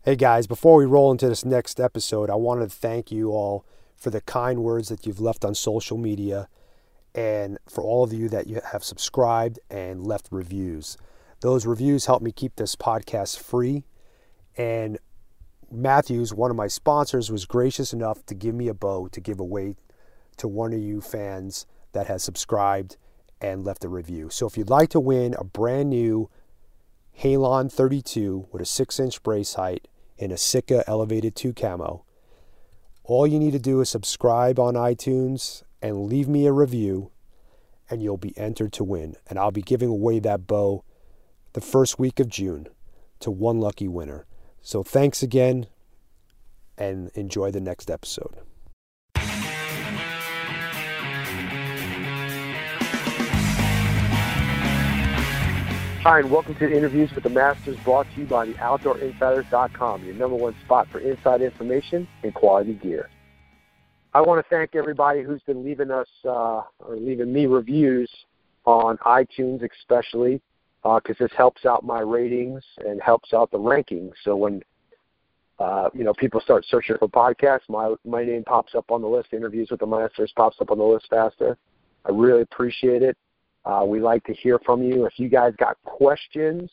Hey guys, before we roll into this next episode, I wanted to thank you all for the kind words that you've left on social media and for all of you that you have subscribed and left reviews. Those reviews help me keep this podcast free, and Matthews, one of my sponsors, was gracious enough to give me a bow to give away to one of you fans that has subscribed and left a review. So if you'd like to win a brand new Halon 32 with a 6-inch brace height in a Sitka Elevated 2 camo, all you need to do is subscribe on iTunes and leave me a review, and you'll be entered to win. And I'll be giving away that bow the first week of June to one lucky winner. So thanks again, and enjoy the next episode. Hi, and welcome to Interviews with the Masters, brought to you by the OutdoorInsiders.com, your number one spot for inside information and quality gear. I want to thank everybody who's been leaving us or leaving me reviews on iTunes, especially because this helps out my ratings and helps out the rankings. So when people start searching for podcasts, my name pops up on the list. Interviews with the Masters pops up on the list faster. I really appreciate it. We like to hear from you. If you guys got questions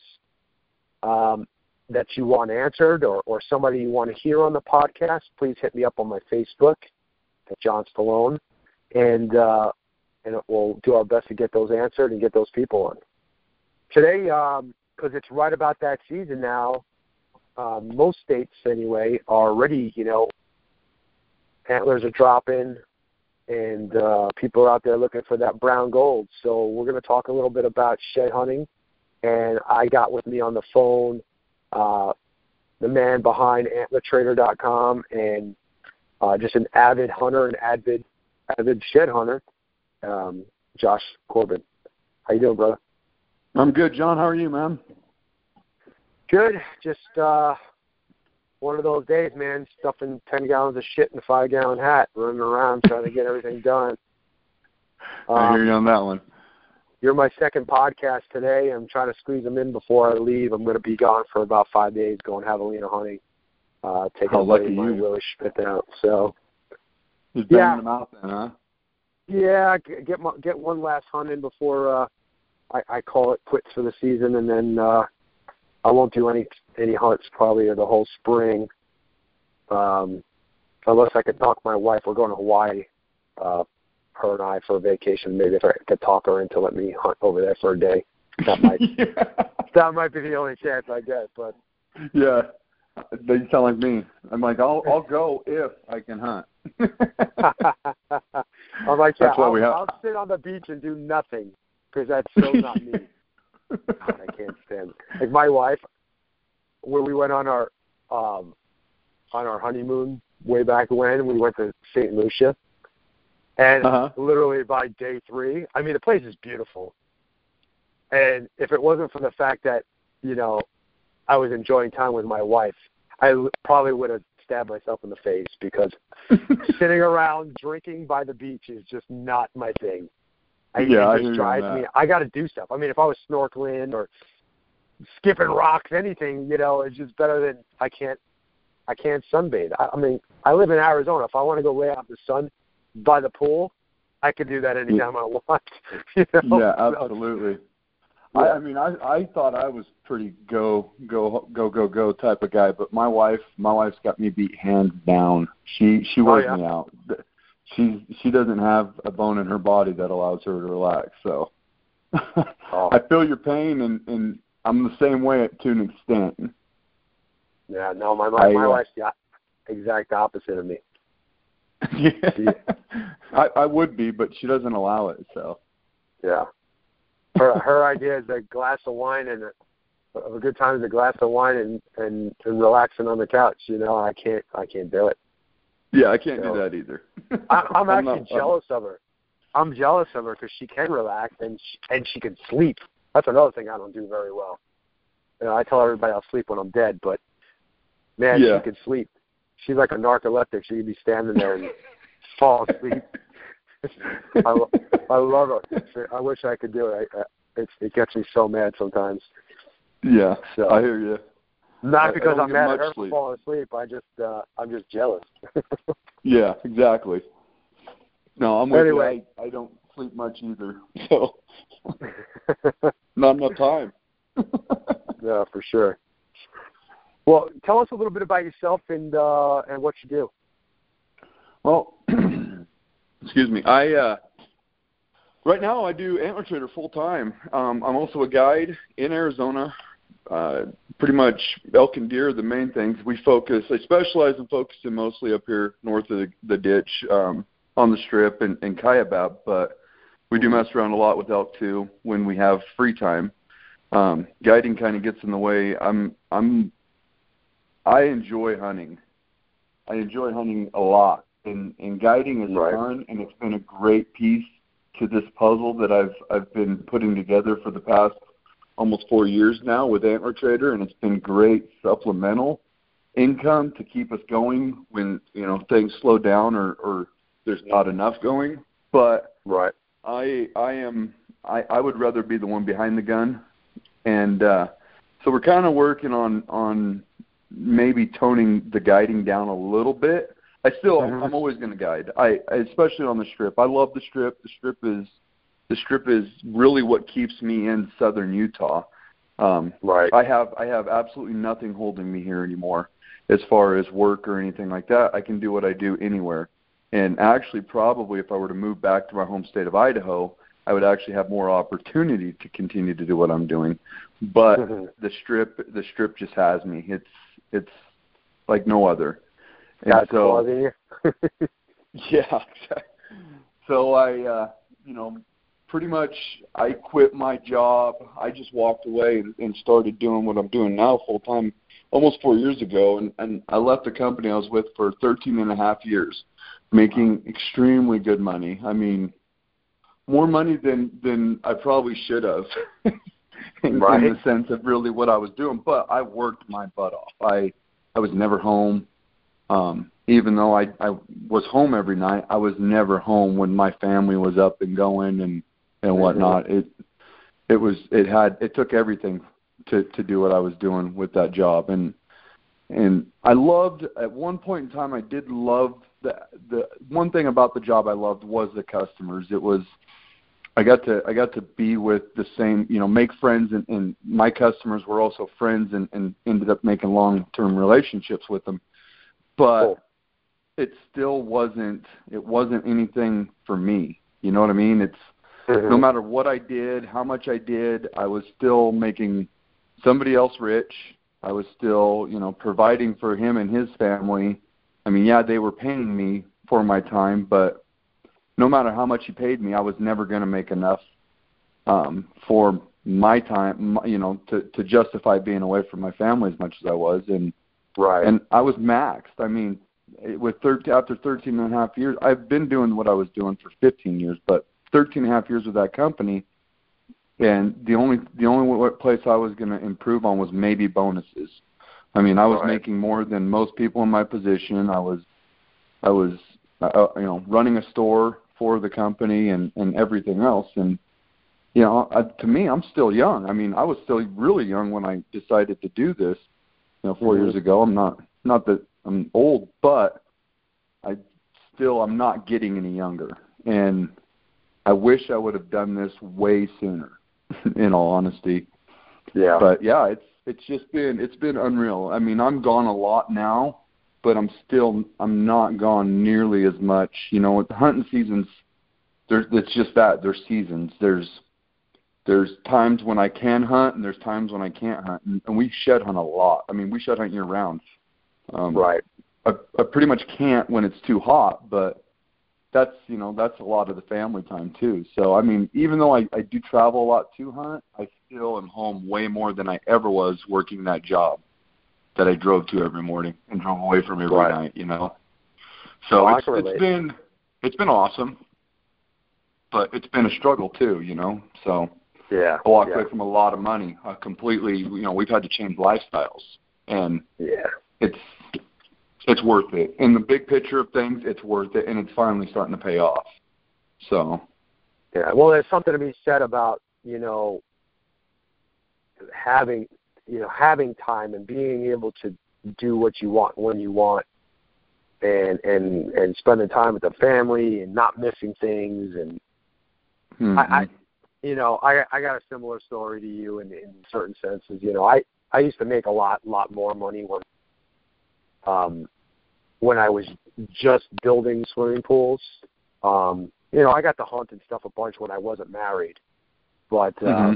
that you want answered or somebody you want to hear on the podcast, please hit me up on my Facebook at John Stallone, and we'll do our best to get those answered and get those people on. Today, because it's right about that season now, most states anyway are ready, antlers are dropping, and people are out there looking for that brown gold. So we're going to talk a little bit about shed hunting. And I got with me on the phone the man behind AntlerTrader.com and just an avid hunter and avid shed hunter, Josh Corbin. How you doing, brother? I'm good, John. How are you, man? Good. Just one of those days, man, stuffing 10 gallons of shit in a 5-gallon hat, running around trying to get everything done. I hear you on that one. You're my second podcast today. I'm trying to squeeze them in before I leave. I'm going to be gone for about 5 days going javelina hunting, taking my Willie Schmidt out. So, just banging them out then, huh? Yeah, get one last hunt in before I call it quits for the season, and then I won't do any hunts probably the whole spring, unless I could talk my wife. We're going to Hawaii, her and I, for a vacation. Maybe if I could talk her into let me hunt over there for a day, that might that might be the only chance I get. But yeah, they sound like me. I'm like, I'll go if I can hunt. I'm like, yeah, I'll sit on the beach and do nothing because that's so not me. God, I can't stand it. Like my wife, where we went on our honeymoon way back when, we went to St. Lucia, and literally by day 3, I mean, the place is beautiful. And if it wasn't for the fact that, I was enjoying time with my wife, I probably would have stabbed myself in the face because sitting around drinking by the beach is just not my thing. It just drives me. I got to do stuff. I mean, if I was snorkeling or skipping rocks, anything, it's just better than I can't sunbathe. I mean, I live in Arizona. If I want to go lay out in the sun by the pool, I could do that anytime I want. Yeah, absolutely. Yeah. I mean, I thought I was pretty go type of guy, but my wife's got me beat hands down. She wears me out. She doesn't have a bone in her body that allows her to relax. So I feel your pain, and I'm the same way to an extent. Yeah, no, my wife's the exact opposite of me. Yeah, I would be, but she doesn't allow it. So yeah, her idea is a glass of wine and a good time is a glass of wine and relaxing on the couch. I can't do it. Yeah, I can't do that either. I'm actually jealous of her. I'm jealous of her because she can relax and she can sleep. That's another thing I don't do very well. I tell everybody I'll sleep when I'm dead, but man, she can sleep. She's like a narcoleptic. She could be standing there and fall asleep. I love her. I wish I could do it. It gets me so mad sometimes. Yeah, so I hear you. Not because I'm mad at her sleep. for falling asleep. I'm just jealous. Yeah, exactly. No, I'm with Anyway. you. I don't sleep much either, so not enough time. No, for sure. Well, tell us a little bit about yourself and what you do. Well, excuse me. Right now I do Antler Trader full time. I'm also a guide in Arizona. Pretty much elk and deer are the main things. I specialize in focusing mostly up here north of the ditch, on the Strip and Kaibab, but we do mess around a lot with elk too when we have free time. Guiding kind of gets in the way. I enjoy hunting. I enjoy hunting a lot, and guiding is fun, and it's been a great piece to this puzzle that I've been putting together for the past almost 4 years now with Antler Trader, and it's been great supplemental income to keep us going when things slow down or there's not enough going. But I would rather be the one behind the gun, and so we're kind of working on maybe toning the guiding down a little bit. I'm always going to guide. Especially on the Strip. I love the Strip. The Strip is really what keeps me in southern Utah. I have absolutely nothing holding me here anymore as far as work or anything like that. I can do what I do anywhere. And actually, probably if I were to move back to my home state of Idaho, I would actually have more opportunity to continue to do what I'm doing. But the Strip just has me. It's like no other. And That's causing you. Yeah. So I pretty much I quit my job. I just walked away and started doing what I'm doing now full time almost 4 years ago. And I left the company I was with for 13 and a half years, making extremely good money. I mean, more money than I probably should have in the sense of really what I was doing. But I worked my butt off. I was never home. Even though I was home every night, I was never home when my family was up and going and whatnot. It took everything to do what I was doing with that job. And I loved, at one point in time, I did love the one thing about the job I loved was the customers. It was, I got to be with the same, make friends, and my customers were also friends and ended up making long-term relationships with them. But it still wasn't anything for me. You know what I mean? It's no matter what I did, how much I did, I was still making somebody else rich. I was still, providing for him and his family. I mean, yeah, they were paying me for my time, but no matter how much he paid me, I was never going to make enough for my time, to justify being away from my family as much as I was. And I was maxed. I mean, after 13 and a half years, I've been doing what I was doing for 15 years, but 13 and a half years with that company, and the only place I was going to improve on was maybe bonuses. I mean, I was making more than most people in my position. I was running a store for the company and everything else. And, to me, I'm still young. I mean, I was still really young when I decided to do this, 4 years ago. I'm not that I'm old, but I'm not getting any younger. And I wish I would have done this way sooner, in all honesty. Yeah. But yeah, it's been unreal. I mean, I'm gone a lot now, but I'm not gone nearly as much. With the hunting seasons, it's just that there's seasons. There's times when I can hunt, and there's times when I can't hunt, and we shed hunt a lot. I mean, we shed hunt year round. I pretty much can't when it's too hot, but that's a lot of the family time too. So I mean, even though I do travel a lot to hunt, I still am home way more than I ever was working that job that I drove to every morning and drove away from every night. So it's been awesome, but it's been a struggle too. So I walked away from a lot of money completely. We've had to change lifestyles, and it's worth it. In the big picture of things, it's worth it, and it's finally starting to pay off. So, well, there's something to be said about, having, having time and being able to do what you want when you want, and spending time with the family and not missing things. And I got a similar story to you in certain senses. I used to make a lot more money when I was just building swimming pools. I got to hunt and stuff a bunch when I wasn't married, but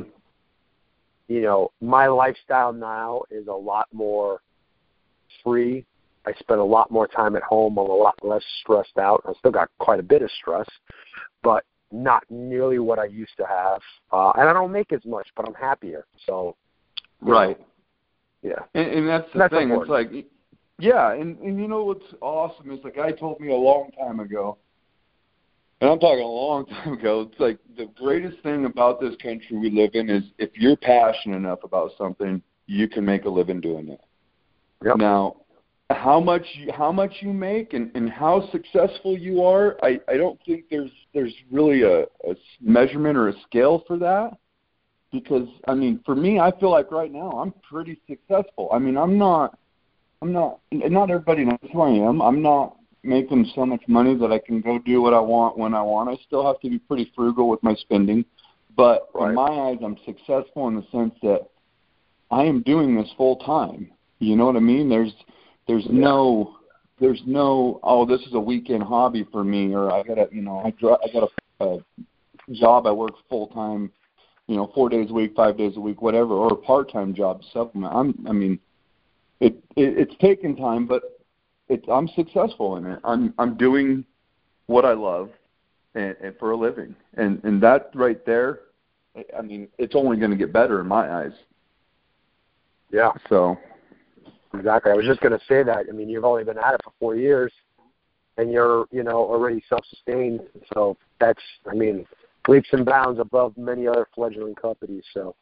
my lifestyle now is a lot more free. I spend a lot more time at home. I'm a lot less stressed out. I still got quite a bit of stress, but not nearly what I used to have. And I don't make as much, but I'm happier. So, right. Yeah. And that's the thing. Important. It's like, yeah. And what's awesome is the guy told me a long time ago, and I'm talking a long time ago, it's like the greatest thing about this country we live in is if you're passionate enough about something, you can make a living doing it. Yep. Now, how much you make and how successful you are, I don't think there's really a measurement or a scale for that. Because for me, I feel like right now I'm pretty successful. I'm not. Not everybody knows who I am. I'm not making so much money that I can go do what I want when I want. I still have to be pretty frugal with my spending, but right. In my eyes, I'm successful in the sense that I am doing this full time. You know what I mean? There's no oh, this is a weekend hobby for me, or I got a job I work full time, 4 days a week, 5 days a week, whatever, or a part-time job to supplement. It's taken time, but I'm successful in it. I'm doing what I love and for a living, and that right there, it's only going to get better in my eyes. Yeah. So. Exactly. I was just going to say that. You've only been at it for 4 years, and you're, already self-sustained. So that's, leaps and bounds above many other fledgling companies. So,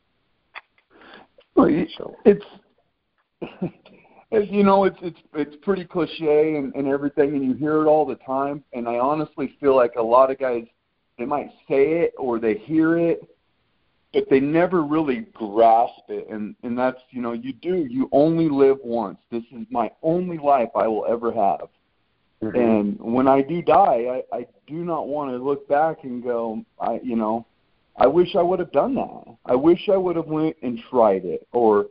it's pretty cliche and everything, and you hear it all the time. And I honestly feel like a lot of guys, they might say it or they hear it, but they never really grasp it. And that's, you only live once. This is my only life I will ever have. Mm-hmm. And when I do die, I do not want to look back and go, I wish I would have done that. I wish I would have went and tried it, or,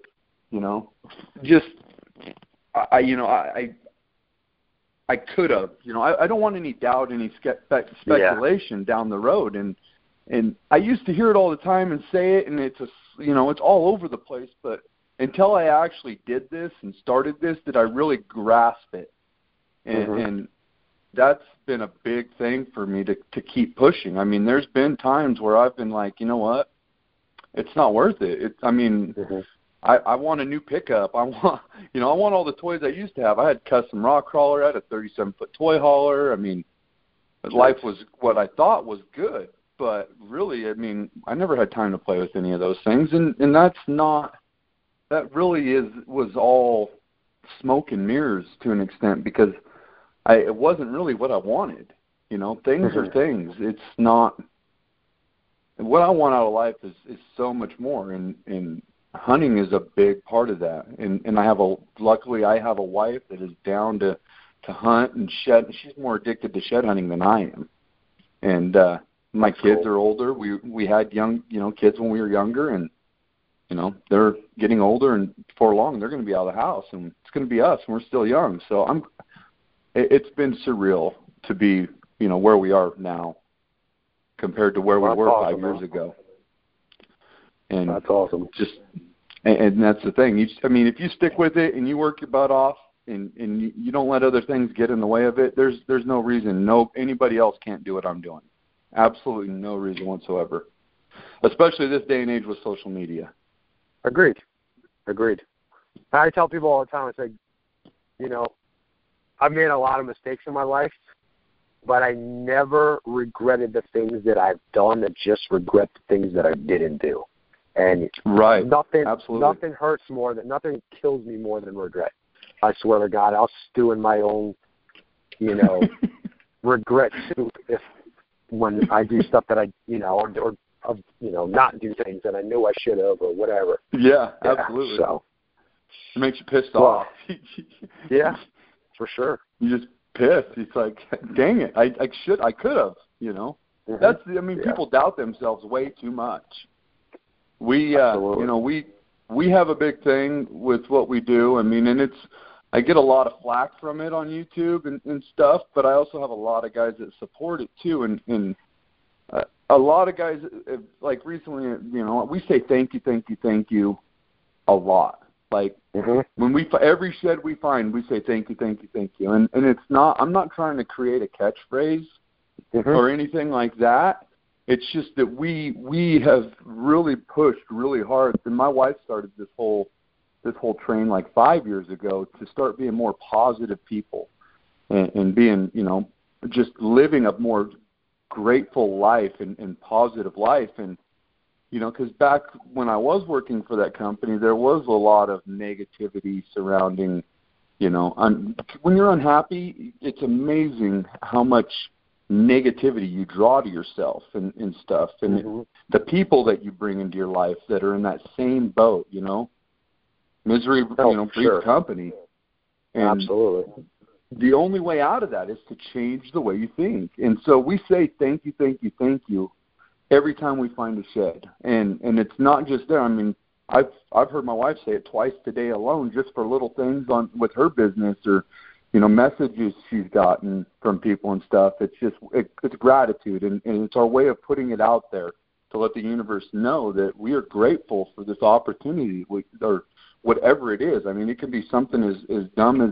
I could have, I don't want any doubt, any speculation down the road. And I used to hear it all the time and say it, and it's all over the place. But until I actually did this and started this, did I really grasp it? And that's been a big thing for me to keep pushing. There's been times where I've been like, you know what, it's not worth it. I want a new pickup. I want all the toys I used to have. I had custom rock crawler. I had a 37-foot toy hauler. Life was what I thought was good. But really, I never had time to play with any of those things, and that really was all smoke and mirrors to an extent, because it wasn't really what I wanted. Things are things. It's not what I want out of life is so much more, and hunting is a big part of that. And luckily I have a wife that is down to hunt and shed. She's more addicted to shed hunting than I am, and my kids are older. We had young, kids when we were younger, and they're getting older, and before long they're going to be out of the house, and it's going to be us, and we're still young. So it's been surreal to be, where we are now compared to where we were 5 years ago. And that's awesome. And that's the thing. If you stick with it and you work your butt off, and you don't let other things get in the way of it, there's no reason anybody else can't do what I'm doing. Absolutely no reason whatsoever, especially this day and age with social media. Agreed. I tell people all the time, it's like, I've made a lot of mistakes in my life, but I never regretted the things that I've done. I just regret the things that I didn't do. And right, nothing hurts more nothing kills me more than regret. I swear to God, I'll stew in my own, regret soup when I do stuff that I, or not do things that I knew I should have or whatever. Yeah, absolutely. So It makes you pissed off. Yeah, for sure. You just pissed. It's like, dang it, I could have, you know. Mm-hmm. People doubt themselves way too much. We have a big thing with what we do. I mean, and I get a lot of flack from it on YouTube and stuff, but I also have a lot of guys that support it too. And a lot of guys, like recently, you know, we say thank you a lot. Like when every shed we find, we say thank you. And it's not, I'm not trying to create a catchphrase or anything like that. It's just that we have really pushed really hard. And my wife started this whole train like 5 years ago to start being more positive people and being, you know, just living a more grateful life and positive life. And, you know, because back when I was working for that company, there was a lot of negativity surrounding, you know, when you're unhappy, it's amazing how much negativity you draw to yourself and stuff. And the people that you bring into your life that are in that same boat, you know, misery, breeds company. And absolutely. The only way out of that is to change the way you think. And so we say thank you every time we find a shed. And it's not just there. I mean, I've heard my wife say it twice today alone, just for little things with her business or, you know, messages she's gotten from people and stuff. It's just it's gratitude, and it's our way of putting it out there to let the universe know that we are grateful for this opportunity, or whatever it is. I mean, it can be something as dumb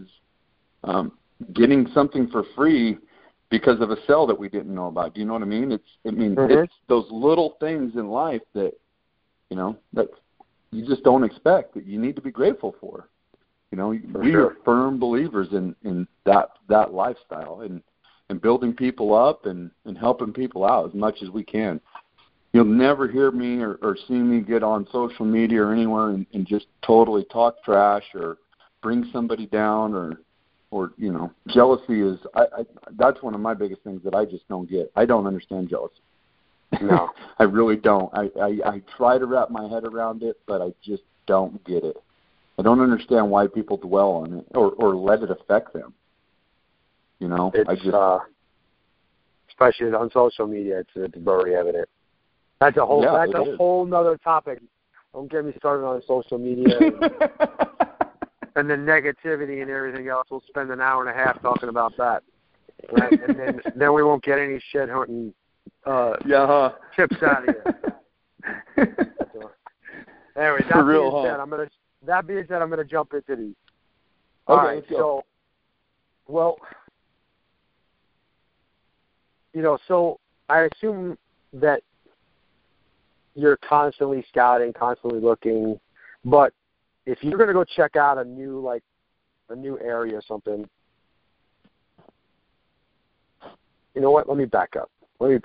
as getting something for free because of a sale that we didn't know about. Do you know what I mean? It's those little things in life that, you know, that you just don't expect, that you need to be grateful for. You know, we are firm believers in that lifestyle and building people up and helping people out as much as we can. You'll never hear me or see me get on social media or anywhere and just totally talk trash or bring somebody down or you know, jealousy is that's one of my biggest things that I just don't get. I don't understand jealousy. No, I really don't. I try to wrap my head around it, but I just don't get it. I don't understand why people dwell on it or let it affect them. You know, especially on social media, it's very evident. That's a whole nother topic. Don't get me started on social media and the negativity and everything else. We'll spend an hour and a half talking about that, right? And then we won't get any shed hunting tips out of you. Anyway, that being said, I'm gonna jump into these. All right, so, well, you know, so I assume that you're constantly scouting, constantly looking, but if you're going to go check out a new area or something, you know what? Let me back up.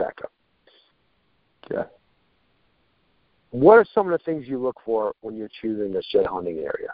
Yeah. What are some of the things you look for when you're choosing a shed hunting area?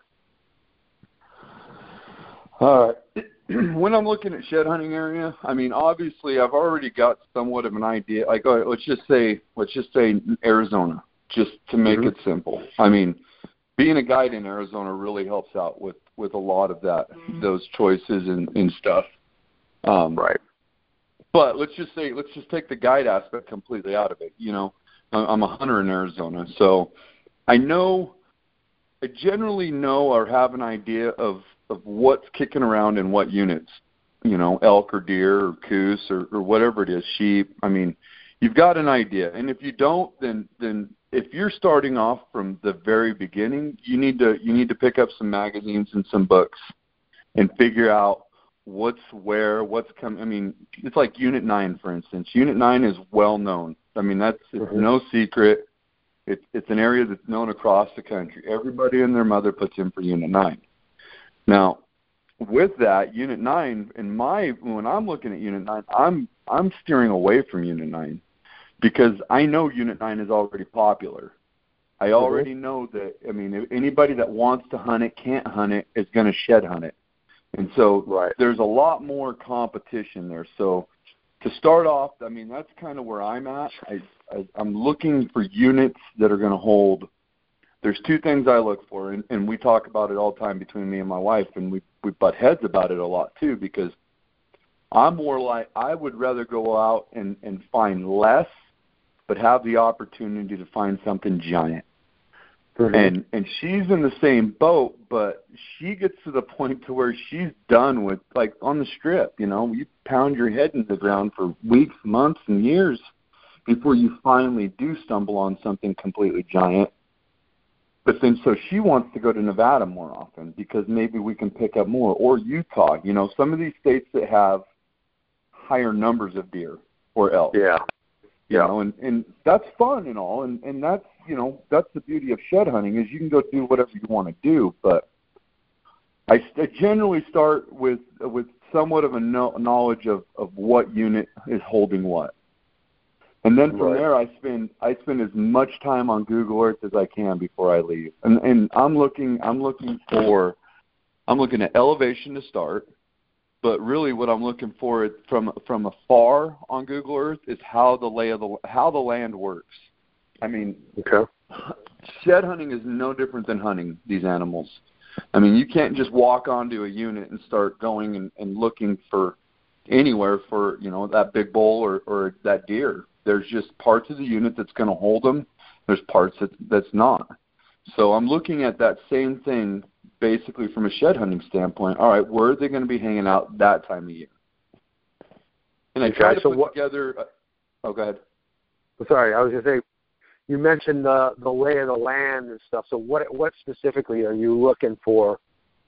When I'm looking at shed hunting area, I mean, obviously I've already got somewhat of an idea. Like, let's just say Arizona, just to make it simple. I mean, being a guide in Arizona really helps out with a lot of those choices and stuff. Right. But let's just take the guide aspect completely out of it. You know, I'm a hunter in Arizona, so I generally know or have an idea of what's kicking around in what units, you know, elk or deer or goose or whatever it is, sheep. I mean, you've got an idea. And if you don't, then if you're starting off from the very beginning, you need to pick up some magazines and some books and figure out what's coming. I mean, it's like Unit 9, for instance. Unit 9 is well known. I mean, it's no secret. It's an area that's known across the country. Everybody and their mother puts in for Unit 9. Now, with that, Unit 9, when I'm looking at Unit 9, I'm steering away from Unit 9 because I know Unit 9 is already popular. I already know that, I mean, if anybody that wants to hunt it, can't hunt it, is going to shed hunt it. And so there's a lot more competition there. So to start off, I mean, that's kind of where I'm at. I'm looking for units that are going to hold there's two things I look for, and we talk about it all the time between me and my wife, and we butt heads about it a lot too, because I'm more like, I would rather go out and find less, but have the opportunity to find something giant. Mm-hmm. And she's in the same boat, but she gets to the point to where she's done with, like on the Strip, you pound your head into the ground for weeks, months, and years before you finally do stumble on something completely giant. But then so she wants to go to Nevada more often because maybe we can pick up more, or Utah, some of these states that have higher numbers of deer or elk. Yeah. And that's fun and all, and that's, that's the beauty of shed hunting, is you can go do whatever you want to do. But I generally start with somewhat of a knowledge of what unit is holding what, and then from there I spend as much time on Google Earth as I can before I leave. And I'm looking at elevation to start. But really, what I'm looking for from afar on Google Earth is how the land works. I mean, shed hunting is no different than hunting these animals. I mean, you can't just walk onto a unit and start going and looking for anywhere for that big bull or that deer. There's just parts of the unit that's going to hold them. There's parts that's not. So I'm looking at that same thing basically from a shed hunting standpoint. All right, where are they going to be hanging out that time of year? And I try to put together. Go ahead. Sorry, I was going to say, you mentioned the lay of the land and stuff. So what specifically are you looking for?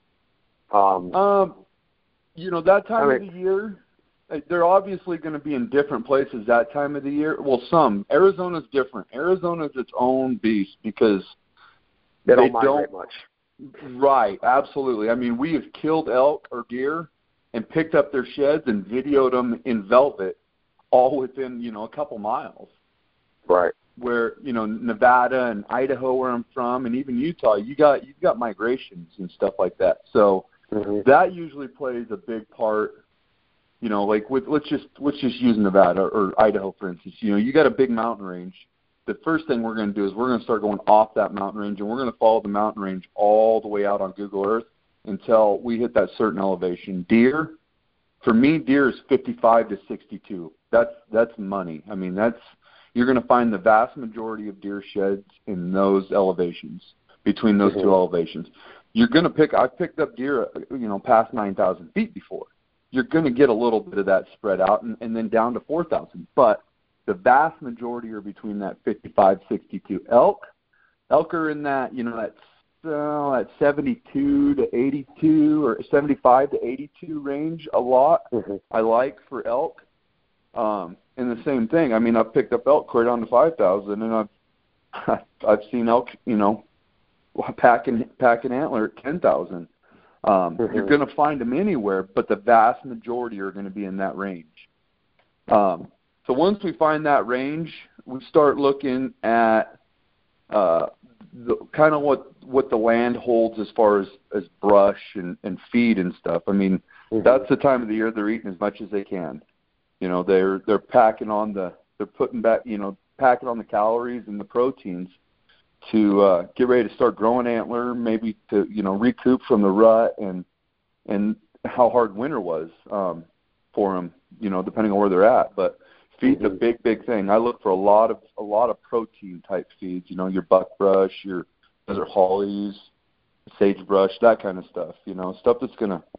That time of the year, they're obviously going to be in different places that time of the year. Well, some. Arizona's different. Arizona's its own beast because they don't migrate much. Right, absolutely. I mean, we have killed elk or deer and picked up their sheds and videoed them in velvet, all within a couple miles. Right. Where Nevada and Idaho, where I'm from, and even Utah, you've got migrations and stuff like that. So that usually plays a big part. Like let's just use Nevada or Idaho for instance. You got a big mountain range. The first thing we're going to do is we're going to start going off that mountain range, and we're going to follow the mountain range all the way out on Google Earth until we hit that certain elevation. Deer, for me, deer is 55 to 62. That's money. I mean, you're going to find the vast majority of deer sheds in those elevations, between those two elevations. You're going to I've picked up deer, past 9,000 feet before. You're going to get a little bit of that spread out and then down to 4,000, but the vast majority are between that 55, 62. Elk are in that, that 72 to 82 or 75 to 82 range a lot. I like for elk. And the same thing. I mean, I've picked up elk clear down to 5,000, and I've seen elk, packing antler at 10,000. You're going to find them anywhere, but the vast majority are going to be in that range. So once we find that range, we start looking at kind of what the land holds as far as brush and feed and stuff. I mean, that's the time of the year they're eating as much as they can. They're packing on packing on the calories and the proteins to get ready to start growing antler, maybe to recoup from the rut and how hard winter was for them, depending on where they're at. But feed's a big thing. I look for a lot of protein type feeds. Your buckbrush, your desert hollies, sagebrush, that kind of stuff. Stuff that's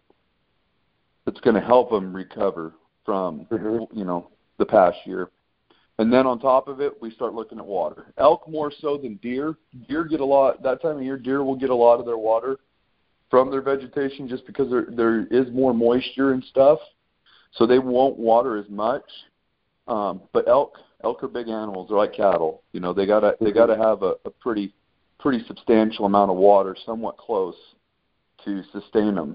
gonna help them recover from the past year. And then on top of it, we start looking at water. Elk more so than deer. Deer get a lot that time of year. Deer will get a lot of their water from their vegetation just because there is more moisture and stuff, so they won't water as much. But elk are big animals. They're like cattle. They gotta have a pretty substantial amount of water, somewhat close, to sustain them.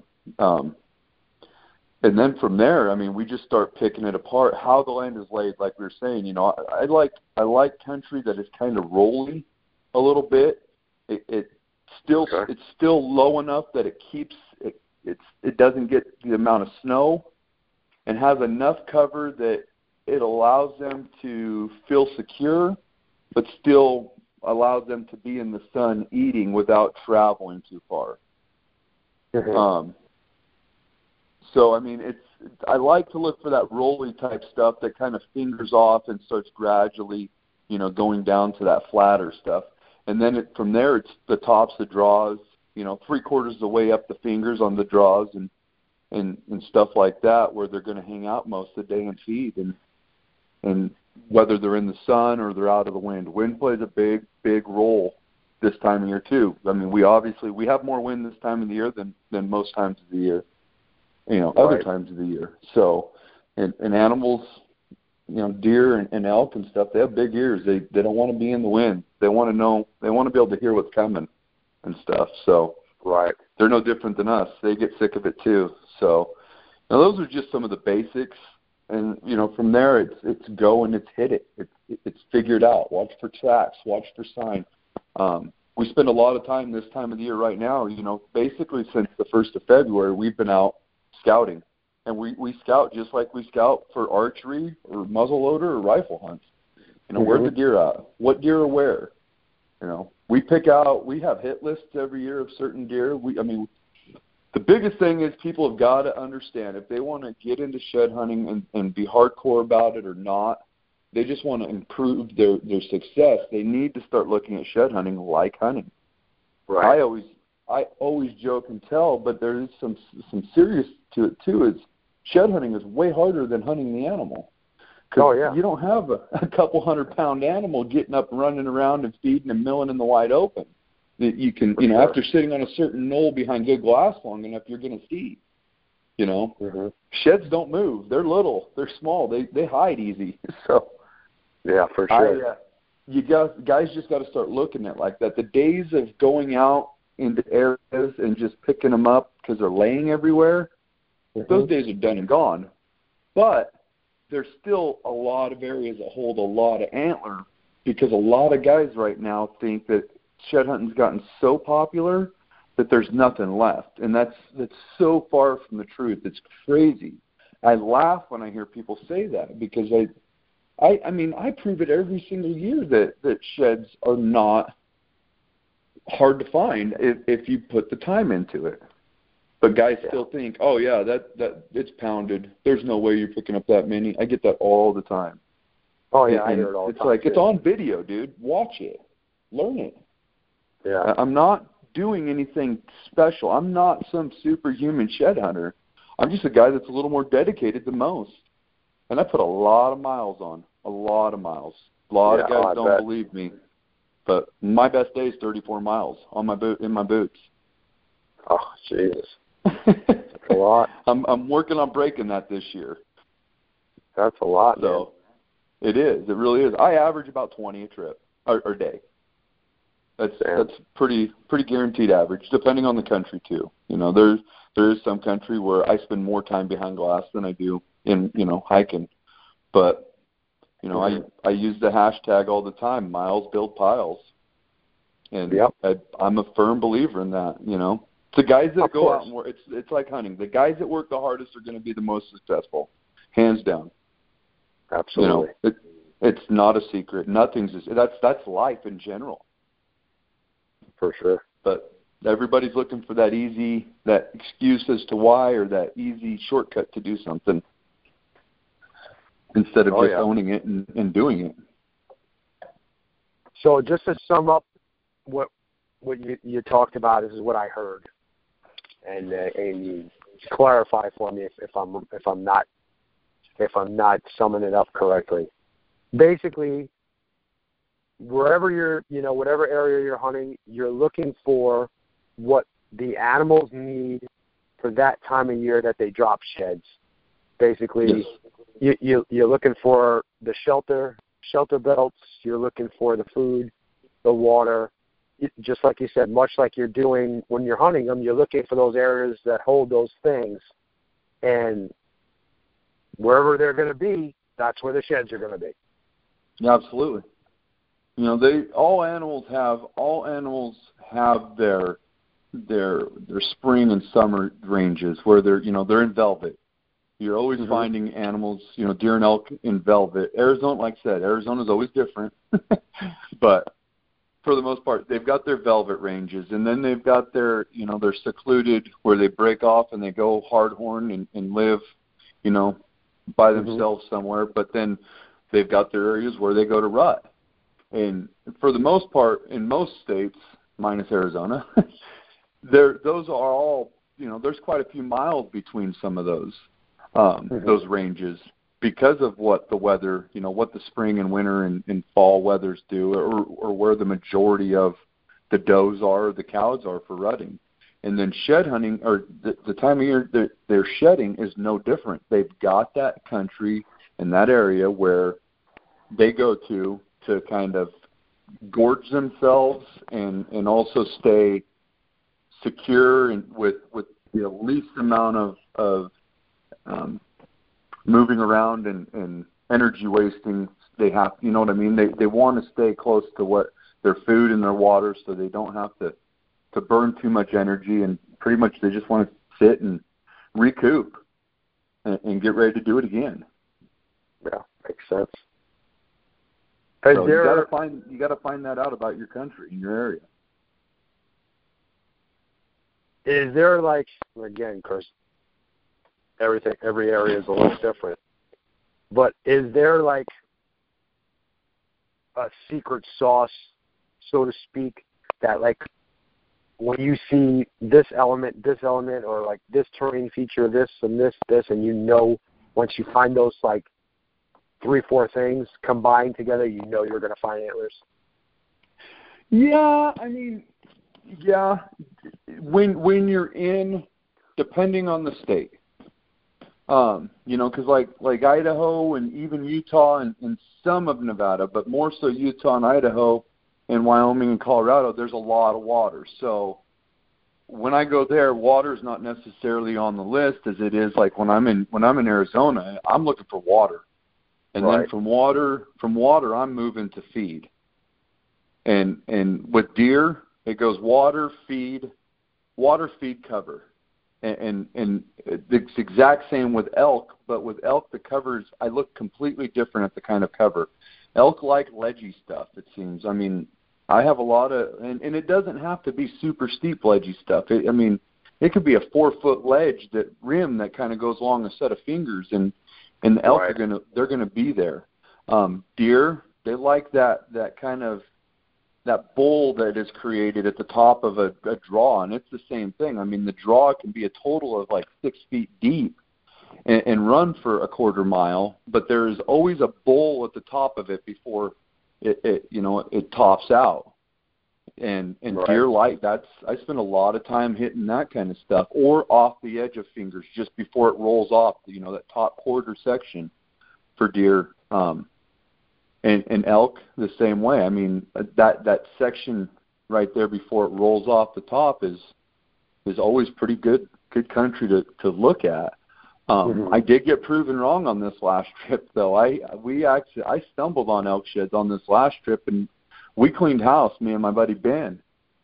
And then from there, I mean, we just start picking it apart. How the land is laid, like we were saying. I like country that is kind of rolly a little bit. It's still low enough that it keeps it doesn't get the amount of snow, and has enough cover that it allows them to feel secure, but still allows them to be in the sun eating without traveling too far. Mm-hmm. So, I mean, I like to look for that rolly type stuff that kind of fingers off and starts gradually, going down to that flatter stuff. And then from there, it's the tops, the draws, 3/4 of the way up the fingers on the draws and stuff like that, where they're going to hang out most of the day and feed. And whether they're in the sun or they're out of the wind, wind plays a big, big role this time of year too. I mean, we have more wind this time of the year than most times of the year, other times of the year. So, and animals, deer and elk and stuff, they have big ears. They don't want to be in the wind. They want to be able to hear what's coming and stuff. So, right. They're no different than us. They get sick of it too. So, now those are just some of the basics. And, from there, it's go and it's hit it. It's figured out. Watch for tracks. Watch for sign. We spend a lot of time this time of the year right now, basically since the 1st of February, we've been out scouting. And we scout just like we scout for archery or muzzleloader or rifle hunts. Where the deer at? What deer are where? We pick out, we have hit lists every year of certain deer. The biggest thing is people have got to understand if they want to get into shed hunting and be hardcore about it or not, they just want to improve their success. They need to start looking at shed hunting like hunting. Right. I always joke and tell, but there is some serious to it too. Is shed hunting is way harder than hunting the animal. You don't have a couple 100-pound animal getting up and running around and feeding and milling in the wide open. That you can, after sitting on a certain knoll behind good glass long enough, you're going to see. Mm-hmm. Sheds don't move. They're little. They're small. They hide easy. So, yeah, for sure. Guys just got to start looking at it like that. The days of going out into areas and just picking them up because they're laying everywhere, those days are done and gone. But there's still a lot of areas that hold a lot of antler because a lot of guys right now think that shed hunting's gotten so popular that there's nothing left, and that's so far from the truth. It's crazy. I laugh when I hear people say that because I prove it every single year that sheds are not hard to find if you put the time into it. But guys still think, oh yeah, that it's pounded. There's no way you're picking up that many. I get that all the time. Oh yeah, I hear it all the time. It's like it's on video, dude. Watch it, learn it. Yeah. I'm not doing anything special. I'm not some superhuman shed hunter. I'm just a guy that's a little more dedicated than most. And I put a lot of miles on. A lot of miles. A lot of guys don't believe me. But my best day is 34 miles in my boots. Oh, Jesus. That's a lot. I'm working on breaking that this year. That's a lot, so man. It is. It really is. I average about 20 a trip or day. That's pretty guaranteed average, depending on the country too. There is some country where I spend more time behind glass than I do in hiking, but I use the hashtag all the time. Miles build piles, and I'm a firm believer in that. The guys that go out and work, it's like hunting. The guys that work the hardest are going to be the most successful, hands down. Absolutely. It's not a secret. That's life in general. For sure. But everybody's looking for that excuse as to why or that easy shortcut to do something instead of just owning it and doing it. So just to sum up what you talked about, this is what I heard, and you clarify for me if I'm not summing it up correctly. Basically, wherever whatever area you're hunting, you're looking for what the animals need for that time of year that they drop sheds. Basically, you're looking for the shelter belts. You're looking for the food, the water. Just like you said, much like you're doing when you're hunting them, you're looking for those areas that hold those things. And wherever they're going to be, that's where the sheds are going to be. Absolutely. All animals have their spring and summer ranges where they're in velvet. You're always finding animals, deer and elk in velvet. Arizona, like I said, Arizona's always different, but for the most part, they've got their velvet ranges, and then they've got their, their secluded where they break off and they go hardhorn and live, by themselves somewhere. But then they've got their areas where they go to rut. And for the most part, in most states, minus Arizona, those are all, there's quite a few miles between some of those ranges because of what the weather, what the spring and winter and fall weathers do, or where the majority of the does are, or the cows are for rutting. And then shed hunting, or the time of year they're shedding, is no different. They've got that country and that area where they go to kind of gorge themselves and also stay secure and with the least amount of moving around and energy wasting they have. You know what I mean? They want to stay close to what their food and their water, so they don't have to burn too much energy, and pretty much they just want to sit and recoup and get ready to do it again. Yeah, makes sense. So you got to find that out about your country and your area. Is there, like, again, Chris, every area is a little different, but is there like a secret sauce, so to speak, that like when you see this element, or like this terrain feature, this and this, and once you find those like 3-4 things combined together, you're going to find antlers? Yeah, I mean, yeah. When you're in, depending on the state, because like Idaho and even Utah and some of Nevada, but more so Utah and Idaho and Wyoming and Colorado, there's a lot of water. So when I go there, water's not necessarily on the list as it is like when I'm in Arizona. I'm looking for water. And right. Then from water, I'm moving to feed. And with deer, it goes water, feed, cover. And it's the exact same with elk, but with elk, the covers, I look completely different at the kind of cover. Elk like ledgy stuff, it seems. I mean, I have a lot of, and it doesn't have to be super steep ledgy stuff. It could be a 4-foot ledge rim that kind of goes along a set of fingers, and the elk right. they're gonna be there. Deer, they like that kind of that bowl that is created at the top of a draw, and it's the same thing. I mean, the draw can be a total of like 6 feet deep and run for a quarter mile, but there's always a bowl at the top of it before it tops out. And right. Deer like that's, I spend a lot of time hitting that kind of stuff, or off the edge of fingers just before it rolls off, that top quarter section for deer. And elk the same way. I mean, that section right there before it rolls off the top is always pretty good country to look at. I did get proven wrong on this last trip, though. I stumbled on elk sheds on this last trip, and we cleaned house, me and my buddy Ben.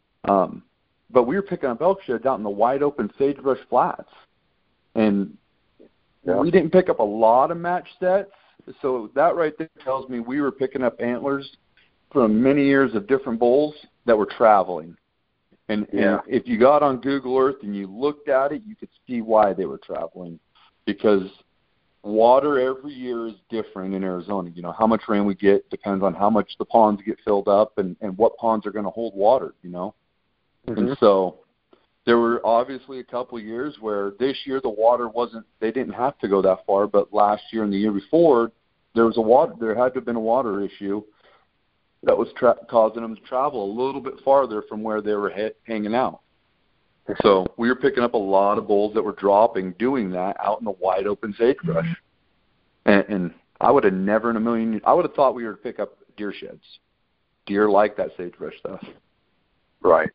But we were picking up elk sheds out in the wide open sagebrush flats, and we didn't pick up a lot of match sets. So that right there tells me we were picking up antlers from many years of different bulls that were traveling. And if you got on Google Earth and you looked at it, you could see why they were traveling. Because water every year is different in Arizona. How much rain we get depends on how much the ponds get filled up and what ponds are going to hold water, And so there were obviously a couple of years where this year the water they didn't have to go that far, but last year and the year before, there had to have been a water issue that was causing them to travel a little bit farther from where they were hanging out. So we were picking up a lot of bulls that were dropping, doing that out in the wide open sagebrush. And I would have never in a million years, I would have thought we were to pick up deer sheds. Deer like that sagebrush stuff. Right.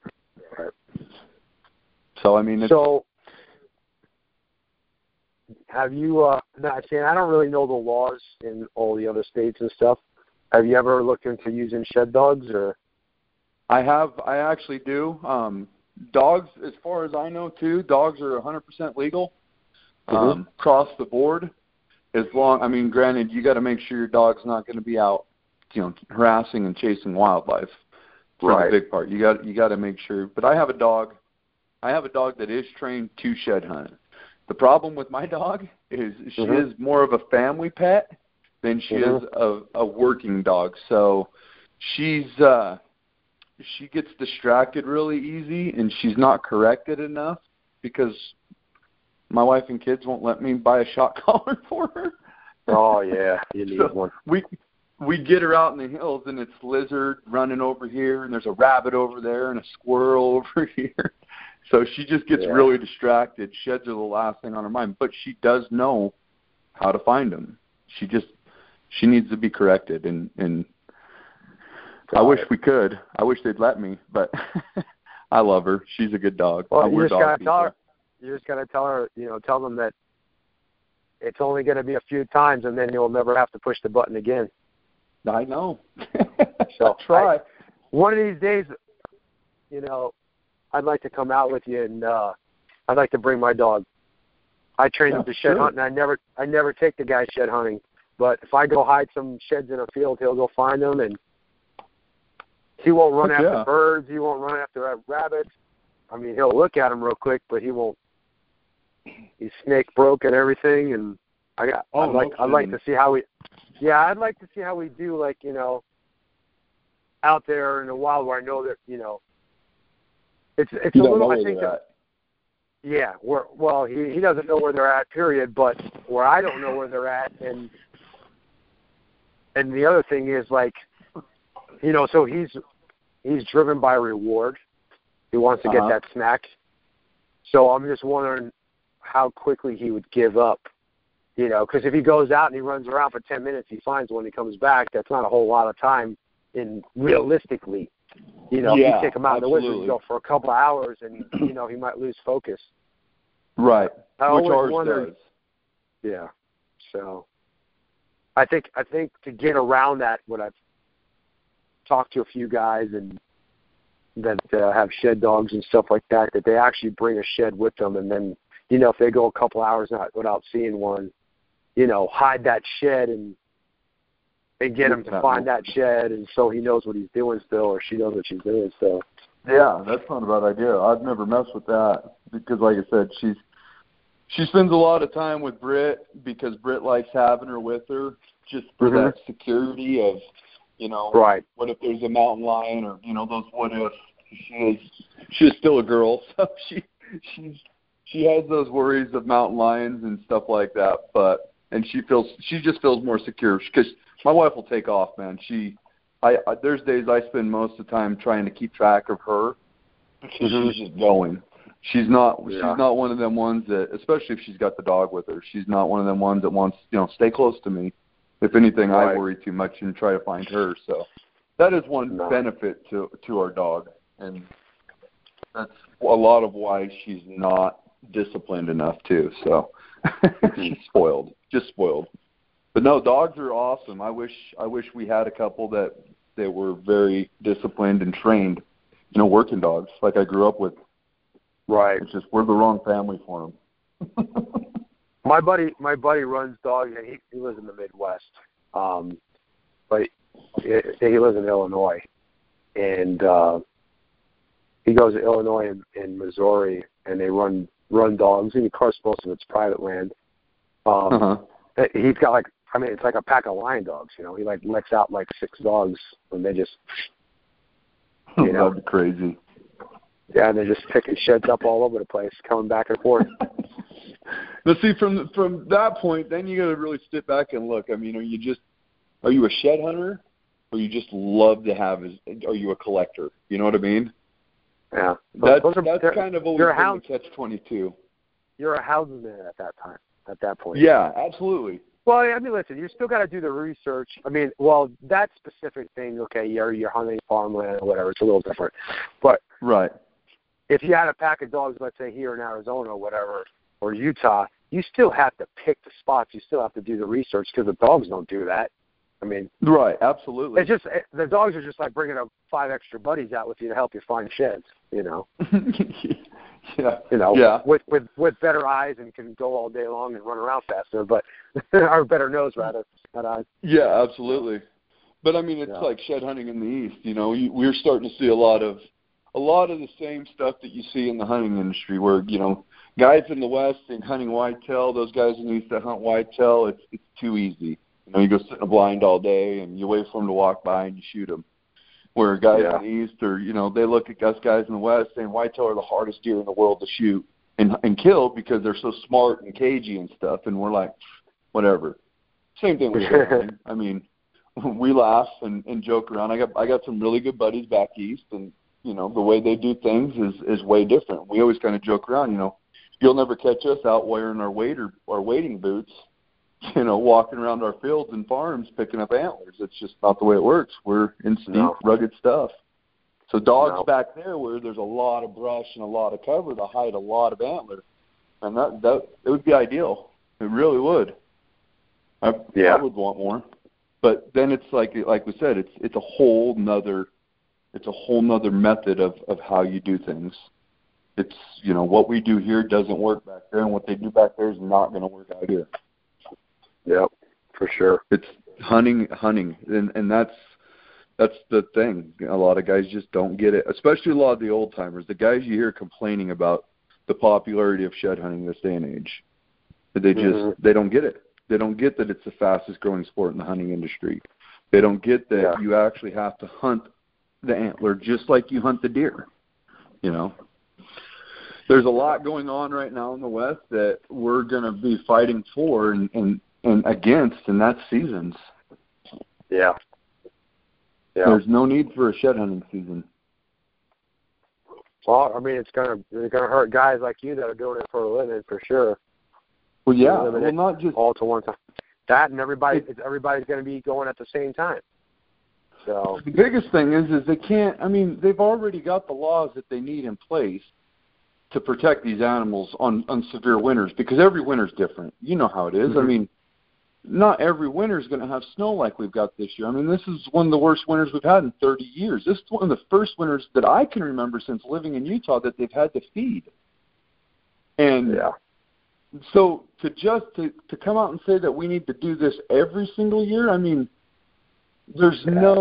So, I mean, have you, not saying I don't really know the laws in all the other states and stuff. Have you ever looked into using shed dogs, or? I actually do. Dogs, as far as I know, too, dogs are 100% legal across the board. Granted, you got to make sure your dog's not going to be out, harassing and chasing wildlife. for the big part. You got to make sure. But I have a dog that is trained to shed hunt. The problem with my dog is she is more of a family pet than she is a working dog. So she gets distracted really easy, and she's not corrected enough because my wife and kids won't let me buy a shot collar for her. Oh yeah, you need one. We get her out in the hills, and it's lizard running over here, and there's a rabbit over there, and a squirrel over here. So she just gets really distracted. Sheds are the last thing on her mind, but she does know how to find them. She needs to be corrected, and I wish we could. I wish they'd let me, but I love her. She's a good dog. Well, you just gotta tell her, tell them that it's only going to be a few times, and then you'll never have to push the button again. I know. So try. One of these days, I'd like to come out with you, and I'd like to bring my dog. I train him to shed hunt, and I never take the guy shed hunting. But if I go hide some sheds in a field, he'll go find them, and he won't run after birds. He won't run after rabbits. I mean, he'll look at them real quick, but he won't. He's snake broke and everything, and I'd like to see how we. Yeah, I'd like to see how we do, like, out there in the wild where I know that, it's a little, I think that, he doesn't know where they're at, period, but where I don't know where they're at, and the other thing is, like, so he's driven by reward. He wants to get that snack. So I'm just wondering how quickly he would give up. Because if he goes out and he runs around for 10 minutes, he finds when he comes back, that's not a whole lot of time. Realistically, if you take him out in the woods and go for a couple of hours, and he might lose focus. Right. I Which always ours wondered. does. Yeah. So I think to get around that, what I've talked to a few guys and that have shed dogs and stuff like that they actually bring a shed with them, and then if they go a couple hours without seeing one, hide that shed and get him to find that shed, and so he knows what he's doing still, or she knows what she's doing still. Yeah, that's not a bad idea. I've never messed with that because, like I said, she spends a lot of time with Britt because Britt likes having her with her just for that security of, what if there's a mountain lion or, those what if. She is still a girl, so she has those worries of mountain lions and stuff like that, and she just feels more secure because my wife will take off, man. There's days I spend most of the time trying to keep track of her because she's just going. She's not one of them ones that, especially if she's got the dog with her, she's not one of them ones that wants, stay close to me. If anything, I worry too much and try to find her. So that is one benefit to our dog, and that's a lot of why she's not disciplined enough too. So she's just spoiled. But no, dogs are awesome. I wish we had a couple that were very disciplined and trained, working dogs like I grew up with. Right. It's just we're the wrong family for them. My buddy runs dogs, and he lives in the Midwest, but he lives in Illinois, and he goes to Illinois and Missouri, and they run dogs, and of course most of it's private land. He's got it's like a pack of lion dogs, he lets out 6 dogs, and they just, That'd be crazy. Yeah, and they're just picking sheds up all over the place, coming back and forth. Now, see, from that point, then you got to really sit back and look. I mean, are you a shed hunter, or you just love to have? Are you a collector? You know what I mean? Yeah, that's kind of always been the catch-22. You're a housing man at that time. At that point. Yeah, absolutely. Well, I mean, listen, you still got to do the research. I mean, that specific thing, okay, you're hunting farmland or whatever, it's a little different. But right. If you had a pack of dogs, let's say here in Arizona or whatever, or Utah, you still have to pick the spots. You still have to do the research because the dogs don't do that. I mean, right, absolutely. It's just the dogs are just like bringing up 5 extra buddies out with you to help you find sheds. Yeah. With better eyes and can go all day long and run around faster, but or better nose rather, not eyes. Yeah, absolutely. But I mean, it's like shed hunting in the East. You know, we're starting to see a lot of the same stuff that you see in the hunting industry, where, you know, guys in the West and hunting whitetail, those guys in the East that hunt whitetail, it's too easy. You know, you go sit in a blind all day and you wait for them to walk by and you shoot them. Where guys in the East are, you know, they look at us guys in the West saying whitetail are the hardest deer in the world to shoot and kill because they're so smart and cagey and stuff, and we're like, whatever. Same thing with shed hunting. I mean, we laugh and joke around. I got some really good buddies back east, and, you know, the way they do things is way different. We always kind of joke around, you know, you'll never catch us out wearing our wading boots, you know, walking around our fields and farms picking up antlers. It's just not the way it works. We're in steep, rugged stuff. So dogs back there where there's a lot of brush and a lot of cover to hide a lot of antler, and that it would be ideal. It really would. I would want more. But then it's like we said, it's a whole nother method of how you do things. It's, you know, what we do here doesn't work back there, and what they do back there is not going to work out here. Yep, for sure. It's hunting, and that's the thing. A lot of guys just don't get it, especially a lot of the old timers. The guys you hear complaining about the popularity of shed hunting this day and age, they just they don't get it. They don't get that it's the fastest growing sport in the hunting industry. They don't get that you actually have to hunt the antler just like you hunt the deer. You know, there's a lot going on right now in the West that we're going to be fighting for and against, and that's seasons. Yeah. There's no need for a shed hunting season. Well, I mean, it's gonna hurt guys like you that are doing it for a living, for sure. Well, yeah. Well, not just all to one time. That and everybody's going to be going at the same time. So the biggest thing is they can't. I mean, they've already got the laws that they need in place to protect these animals on severe winters, because every winter's different. You know how it is. I mean, not every winter is going to have snow like we've got this year. I mean, this is one of the worst winters we've had in 30 years. This is one of the first winters that I can remember since living in Utah that they've had to feed. And so to come out and say that we need to do this every single year, I mean, there's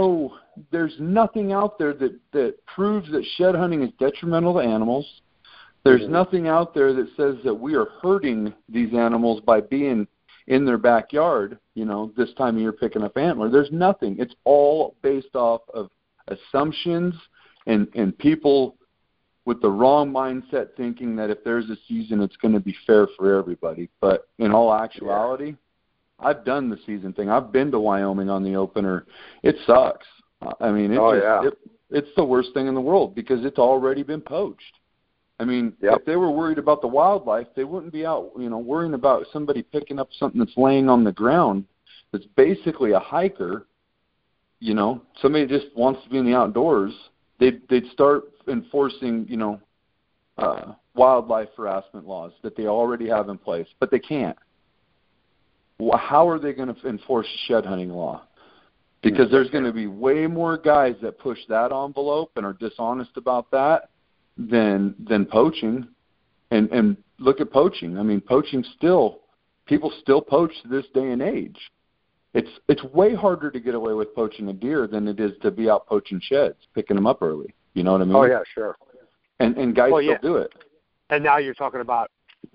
nothing out there that proves that shed hunting is detrimental to animals. There's nothing out there that says that we are hurting these animals by being in their backyard, you know, this time of year picking up antler. There's nothing. It's all based off of assumptions and people with the wrong mindset thinking that if there's a season, it's going to be fair for everybody. But in all actuality, I've done the season thing. I've been to Wyoming on the opener. It sucks. I mean, it's the worst thing in the world because it's already been poached. I mean, if they were worried about the wildlife, they wouldn't be out, you know, worrying about somebody picking up something that's laying on the ground that's basically a hiker. You know, somebody just wants to be in the outdoors. They'd start enforcing, you know, wildlife harassment laws that they already have in place, but they can't. How are they going to enforce shed hunting law? Because there's going to be way more guys that push that envelope and are dishonest about that than poaching. And look at poaching. I mean, poaching people still poach to this day and age. It's way harder to get away with poaching a deer than it is to be out poaching sheds, picking them up early. You know what I mean? Oh yeah, sure. And guys still do it. And now you're talking about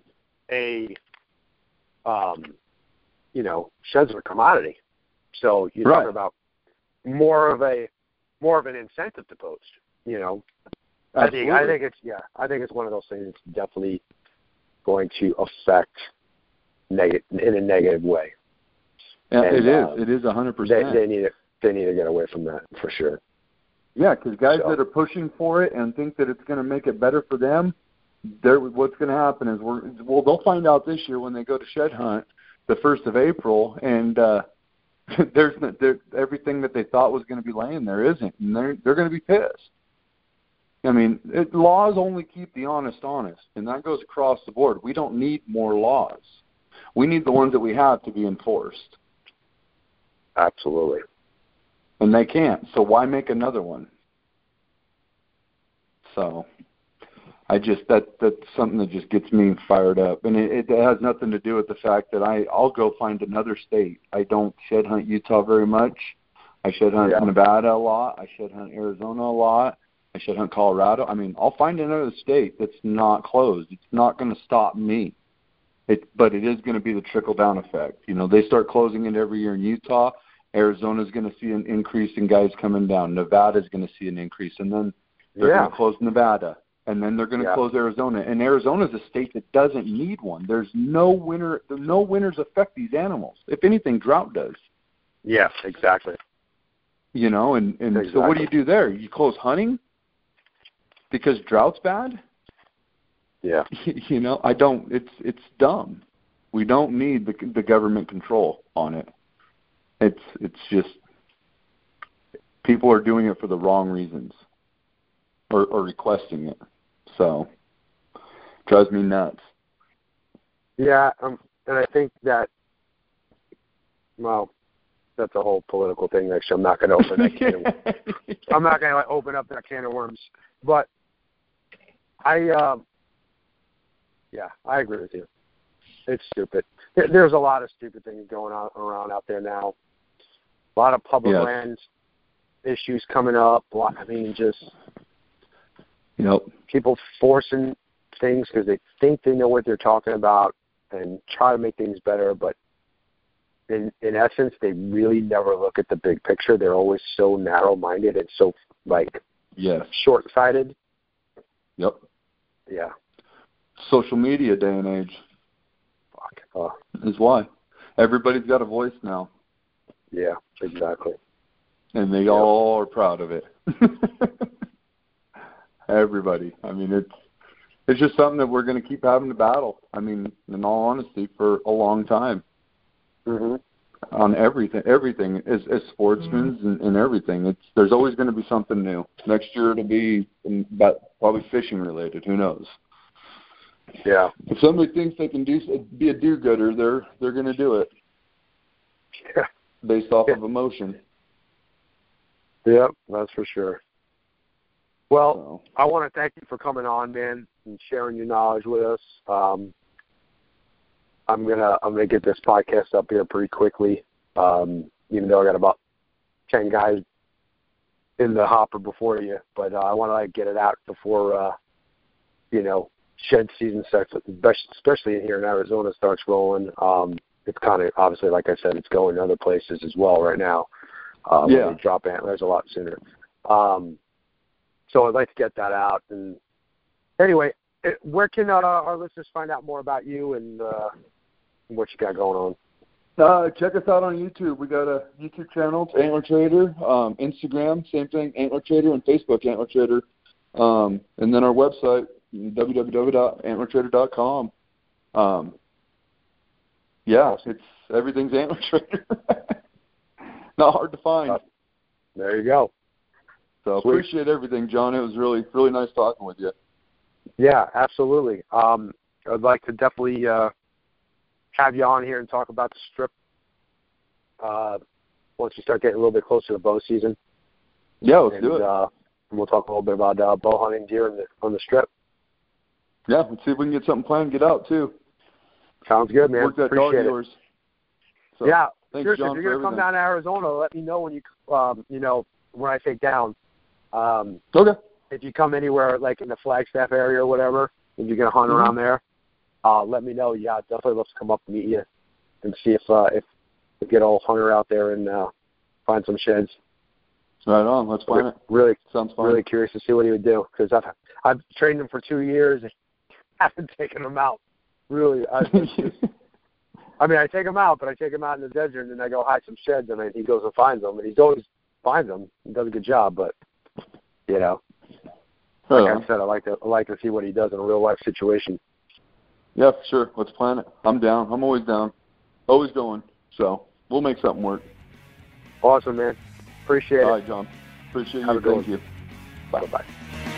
you know, sheds are a commodity. So you're talking about more of an incentive to poach. You know, I think it's one of those things that's definitely going to affect in a negative way. Yeah, and, it is 100%. They need to get away from that for sure. Yeah, because guys that are pushing for it and think that it's going to make it better for them, what's going to happen is they'll find out this year when they go to shed hunt the 1st of April, and there's everything that they thought was going to be laying there isn't, and they're going to be pissed. I mean, laws only keep the honest, and that goes across the board. We don't need more laws. We need the ones that we have to be enforced. Absolutely. And they can't, so why make another one? So that's something that just gets me fired up. And it has nothing to do with the fact that I'll go find another state. I don't shed hunt Utah very much. I should hunt Nevada a lot. I should hunt Arizona a lot. I should hunt Colorado. I mean, I'll find another state that's not closed. It's not going to stop me. But it is going to be the trickle-down effect. You know, they start closing it every year in Utah. Arizona's going to see an increase in guys coming down. Nevada's going to see an increase. And then they're going to close Nevada. And then they're going to close Arizona. And Arizona's a state that doesn't need one. There's no winter. No winters affect these animals. If anything, drought does. Yes, exactly. You know, and exactly. So what do you do there? You close hunting because drought's bad? Yeah. You know, it's dumb. We don't need the government control on it. It's just people are doing it for the wrong reasons or requesting it. So drives me nuts. Yeah, and I think that, well, that's a whole political thing. Actually, I'm not going to open that can of, I'm not going to open up that can of worms. But I agree with you. It's stupid. There's a lot of stupid things going on around out there now. A lot of public land issues coming up. I mean, just people forcing things because they think they know what they're talking about and try to make things better. But in essence, they really never look at the big picture. They're always so narrow-minded and so, short-sighted. Yep. Yeah. Social media day and age is why. Everybody's got a voice now. Yeah, exactly. And they all are proud of it. Everybody. I mean, it's just something that we're going to keep having to battle. I mean, in all honesty, for a long time. Mm-hmm. On everything as sportsmen and everything. There's always going to be something new. Next year it'll be probably fishing related. Who knows? Yeah. If somebody thinks they can be a do-gooder, they're going to do it. Yeah. Based off of emotion. Yep, that's for sure. Well, I want to thank you for coming on, man, and sharing your knowledge with us. I'm gonna get this podcast up here pretty quickly. Even though I got about 10 guys in the hopper before you, but I want to get it out before shed season starts, especially here in Arizona, starts rolling. It's kind of, obviously, like I said, it's going to other places as well right now. They drop antlers a lot sooner. So I'd like to get that out. And anyway, where can our listeners find out more about you and what you got going on? Check us out on YouTube. We got a YouTube channel, it's Antler Trader. Instagram, same thing, Antler Trader, and Facebook, Antler Trader. And then our website, www.antlertrader.com. Everything's Antler Trader. Not hard to find. There you go. So Sweet. Appreciate everything, John. It was really, really nice talking with you. Yeah, absolutely. I'd like to definitely have you on here and talk about the strip once you start getting a little bit closer to bow season. Yeah, let's do it. And we'll talk a little bit about bow hunting deer on the strip. Yeah, let's see if we can get something planned and get out, too. Sounds good, man. Work that dog of yours. So, yeah. Thanks, seriously, John, if you're going to come down to Arizona, let me know when when I take down. Okay. If you come anywhere, like in the Flagstaff area or whatever, if you're going to hunt around there, let me know. Yeah, I'd definitely love to come up and meet you and see if we get old Hunter out there and find some sheds. Right on. Let's plan it. Really, sounds fun. Really curious to see what he would do because I've trained him for 2 years and haven't taken him out. Really, I take him out, but I take him out in the desert and then I go hide some sheds and he goes and finds them and he always finds them. He does a good job, but like I said, I like to see what he does in a real life situation. Yeah, for sure. Let's plan it. I'm down. I'm always down. Always going. So we'll make something work. Awesome, man. Appreciate it. All right, John. Appreciate you. Thank you. Bye-bye.